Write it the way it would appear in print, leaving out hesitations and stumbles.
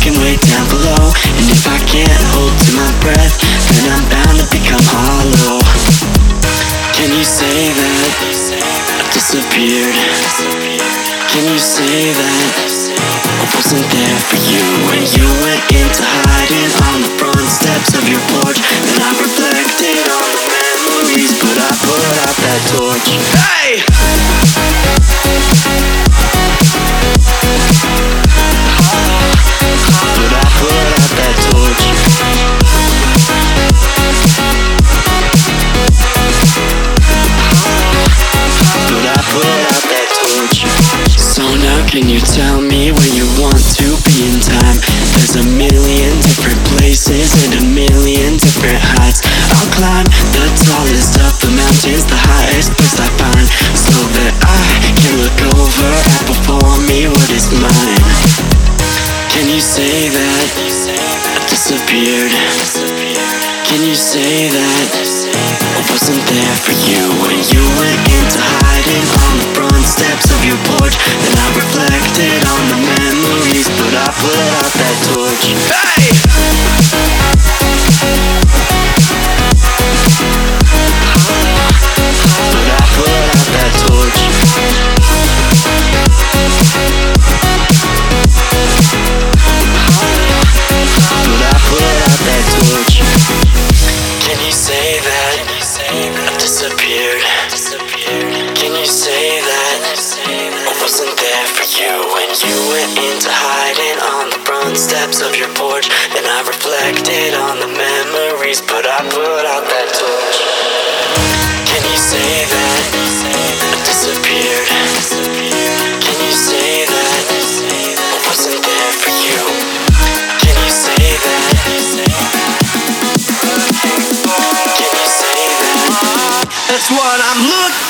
lurking way down below. And if I can't hold to my breath, then I'm bound to become hollow. Can you say that I disappeared? Can you say that I wasn't there for you when you went into hiding on the front steps of your porch? Then I reflected on the memories, but I put out that torch. Hey! But I put out that torch. But I put out that torch. So now can you tell me where you want to be in time? There's a million different places and a million different heights. I'll climb the tallest of the mountains, the highest place I find, so that I can look over at before me what is mine. Can you say that I disappeared? Can you say that I wasn't there for you when you went into hiding on the front steps of your porch? Then I reflected on the memories, but I put out that torch. Hey! But I put out that torch. But I put out that torch. Can you say that I disappeared? Can you say that I wasn't there for you when you went into hiding on the front steps of your porch? Then I reflected on the memories, but I put out that torch. Can you say that I disappeared? Can you say that I wasn't there for you? Can you say that? Can you say that? That's what I'm looking